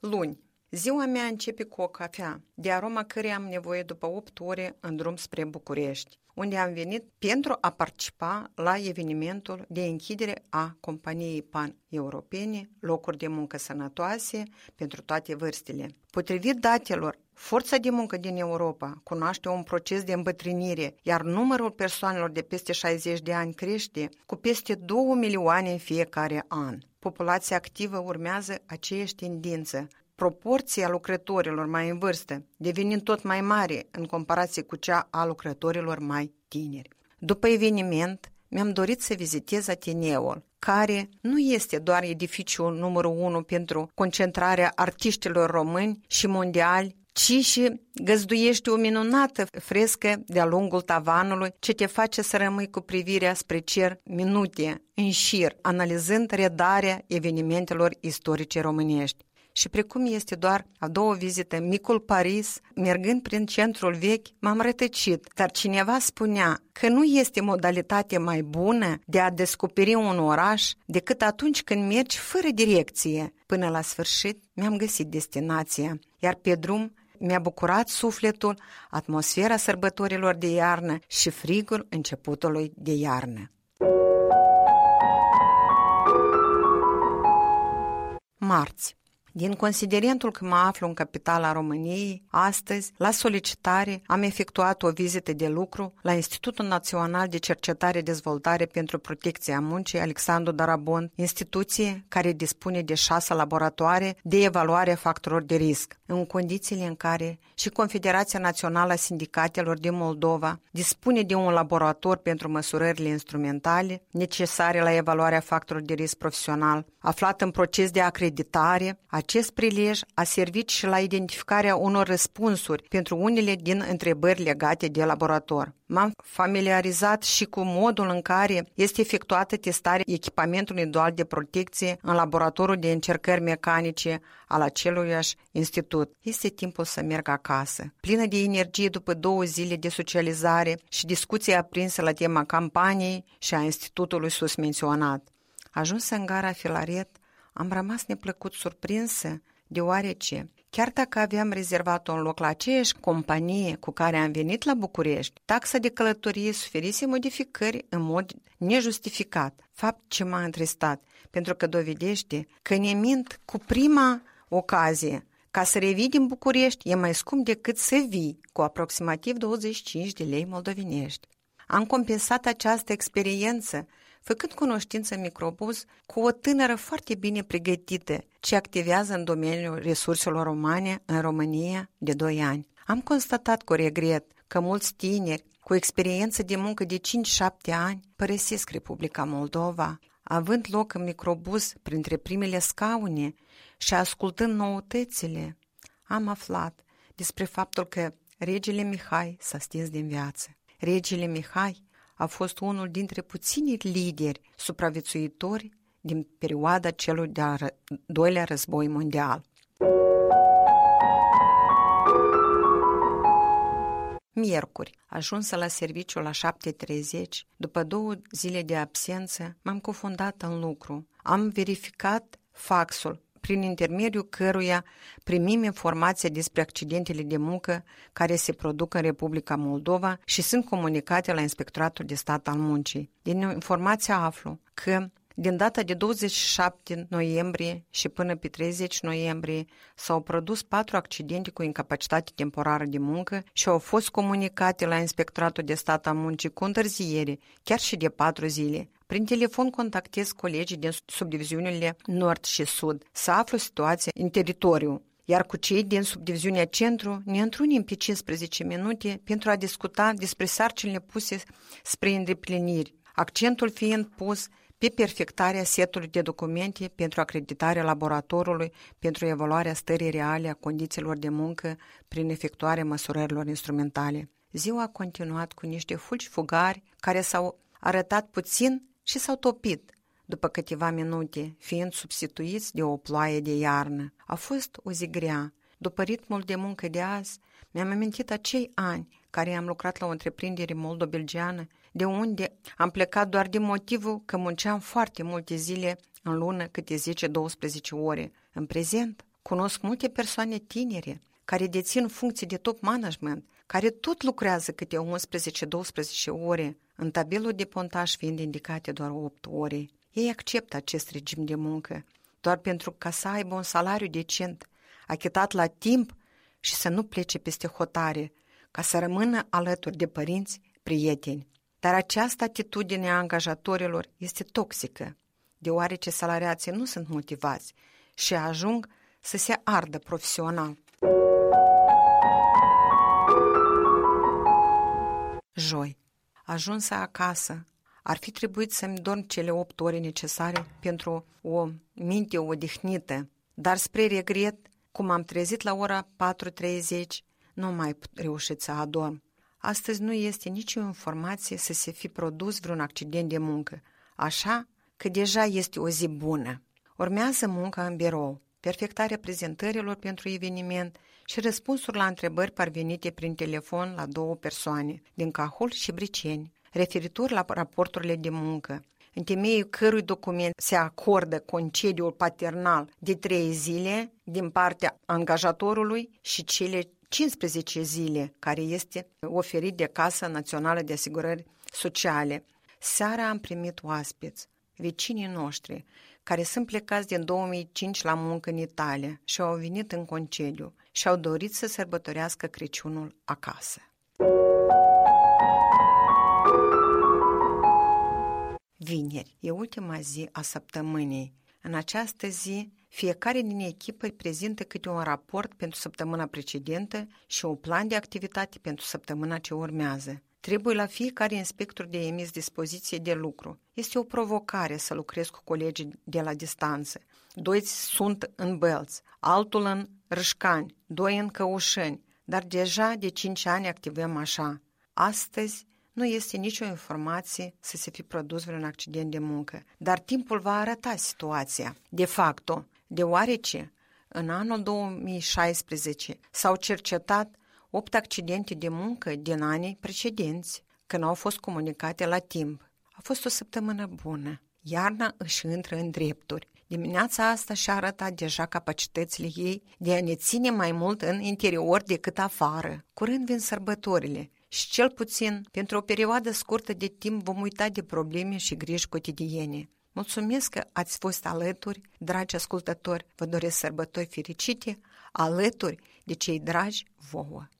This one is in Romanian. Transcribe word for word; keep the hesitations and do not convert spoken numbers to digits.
Luni. Ziua mea începe cu o cafea, de aroma căreia am nevoie după opt ore în drum spre București, unde am venit pentru a participa la evenimentul de închidere a companiei pan-europene, locuri de muncă sănătoase pentru toate vârstele. Potrivit datelor, forța de muncă din Europa cunoaște un proces de îmbătrânire, iar numărul persoanelor de peste șaizeci de ani crește cu peste două milioane în fiecare an. Populația activă urmează aceeași tendință, proporția lucrătorilor mai în vârstă devenind tot mai mare în comparație cu cea a lucrătorilor mai tineri. După eveniment, mi-am dorit să vizitez Ateneul, care nu este doar edificiul numărul unu pentru concentrarea artiștilor români și mondiali, ci și găzduiește o minunată frescă de-a lungul tavanului ce te face să rămâi cu privirea spre cer minute în șir, analizând redarea evenimentelor istorice românești. Și precum este doar a doua vizită în micul Paris, mergând prin centrul vechi, m-am rătăcit, dar cineva spunea că nu este modalitate mai bună de a descoperi un oraș decât atunci când mergi fără direcție. Până la sfârșit mi-am găsit destinația, iar pe drum mi-a bucurat sufletul atmosfera sărbătorilor de iarnă și frigul începutului de iarnă. Marți. Din considerentul că mă aflu în capitala României, astăzi, la solicitare, am efectuat o vizită de lucru la Institutul Național de Cercetare-Dezvoltare pentru Protecția Muncii Alexandru Darabont, instituție care dispune de șase laboratoare de evaluare a factorilor de risc, în condițiile în care și Confederația Națională a Sindicatelor din Moldova dispune de un laborator pentru măsurările instrumentale necesare la evaluarea factorilor de risc profesional, aflat în proces de acreditare. Acest prilej a servit și la identificarea unor răspunsuri pentru unele din întrebări legate de laborator. M-am familiarizat și cu modul în care este efectuată testarea echipamentului dual de protecție în laboratorul de încercări mecanice al aceluiași institut. Este timpul să merg acasă. Plină de energie după două zile de socializare și discuții aprinse la tema campaniei și a institutului sus menționat. Ajuns în gara Filaret, am rămas neplăcut surprinsă, deoarece, chiar dacă aveam rezervat un loc la aceeași companie cu care am venit la București, taxa de călătorie suferise modificări în mod nejustificat, fapt ce m-a întristat, pentru că dovedește că ne mint cu prima ocazie. Ca să revii din București e mai scump decât să vii, cu aproximativ douăzeci și cinci de lei moldovenești. Am compensat această experiență făcând cunoștință în microbuz cu o tânără foarte bine pregătită ce activează în domeniul resurselor umane în România de doi ani. Am constatat cu regret că mulți tineri cu experiență de muncă de cinci șapte ani părăsesc Republica Moldova, având loc în microbuz printre primele scaune și ascultând noutățile. Am aflat despre faptul că regele Mihai s-a stins din viață. Regele Mihai a fost unul dintre puținii lideri supraviețuitori din perioada celui de-al doilea război mondial. Miercuri, ajunsă la serviciu la șapte treizeci, după două zile de absență, m-am cufundat în lucru. Am verificat faxul, prin intermediul căruia primim informația despre accidentele de muncă care se produc în Republica Moldova și sunt comunicate la Inspectoratul de Stat al Muncii. Din informația aflu că din data de douăzeci și șapte noiembrie și până pe treizeci noiembrie s-au produs patru accidente cu incapacitate temporară de muncă și au fost comunicate la Inspectoratul de Stat al Muncii cu întârziere, chiar și de patru zile. Prin telefon contactez colegii din subdiviziunile Nord și Sud să aflu situația în teritoriu, iar cu cei din subdiviziunea Centru ne întrunim pe cincisprezece minute pentru a discuta despre sarcinile puse spre îndepliniri, accentul fiind pus pe perfectarea setului de documente pentru acreditarea laboratorului pentru evaluarea stării reale a condițiilor de muncă prin efectuarea măsurărilor instrumentale. Ziua a continuat cu niște fulgi fugari care s-au arătat puțin și s-au topit după câteva minute, fiind substituiți de o ploaie de iarnă. A fost o zi grea. După ritmul de muncă de azi, mi-am amintit acei ani care am lucrat la o întreprindere moldo-belgiană, de unde am plecat doar din motivul că munceam foarte multe zile în lună, câte zece douăsprezece ore. În prezent, Cunosc multe persoane tinere care dețin funcții de top management, care tot lucrează câte unsprezece-douăsprezece ore, în tabelul de pontaj fiind indicate doar opt ore. Ei acceptă acest regim de muncă doar pentru ca să aibă un salariu decent, achitat la timp și să nu plece peste hotare, ca să rămână alături de părinți, prieteni. Dar această atitudine a angajatorilor este toxică, deoarece salariații nu sunt motivați și ajung să se ardă profesional. Joi. Ajunsă acasă, ar fi trebuit să-mi dorm cele opt ore necesare pentru o minte odihnită, dar spre regret, cum am trezit la ora patru treizeci, nu mai reușit să adorm. Astăzi nu este nicio informație să se fi produs vreun accident de muncă, așa că deja este o zi bună. Urmează munca în birou, perfectarea prezentărilor pentru eveniment și răspunsuri la întrebări parvenite prin telefon la două persoane, din Cahul și Briceni, referitor la raporturile de muncă, în temeiul cărui document se acordă concediul paternal de trei zile din partea angajatorului și cele cincisprezece zile care este oferit de Casa Națională de Asigurări Sociale. Seara am primit oaspeți, vecinii noștri, care sunt plecați din două mii cinci la muncă în Italia și au venit în concediu și au dorit să sărbătorească Crăciunul acasă. Vineri e ultima zi a săptămânii. În această zi, fiecare din echipă prezintă câte un raport pentru săptămâna precedentă și un plan de activitate pentru săptămâna ce urmează. Trebuie la fiecare inspector de emis dispoziție de lucru. Este o provocare să lucrez cu colegii de la distanță. Doi sunt în Bălți, altul în Râșcani, doi în Căușeni, dar deja de cinci ani activăm așa. Astăzi nu este nicio informație să se fi produs vreun accident de muncă, dar timpul va arăta situația. De facto, deoarece în anul două mii șaisprezece s-au cercetat opt accidente de muncă din anii precedenți, când au fost comunicate la timp. A fost o săptămână bună. Iarna își intră în drepturi. Dimineața asta și-a arătat deja capacitățile ei de a ne ține mai mult în interior decât afară. Curând vin sărbătorile și cel puțin pentru o perioadă scurtă de timp vom uita de probleme și griji cotidiene. Mulțumesc că ați fost alături, dragi ascultători, vă doresc sărbători fericite, alături de cei dragi vouă.